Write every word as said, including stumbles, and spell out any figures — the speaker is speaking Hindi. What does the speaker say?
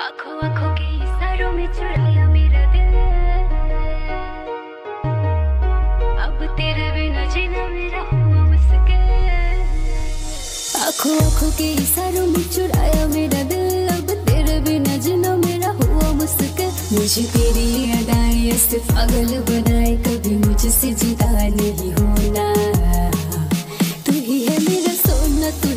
आंखों आंखों के इशारों में चुराया मेरा दिल। अब तेरे बिना जीना मेरा हुआ मुश्किल। आंखों आंखों के इशारों में चुराया मेरा दिल। अब तेरे बिना जीना मेरा हुआ मुश्किल। मुझे तेरी अदाएं ऐसे पागल बनाए, कभी मुझसे जुदा नहीं होना। तू ही है मेरा सोना, तू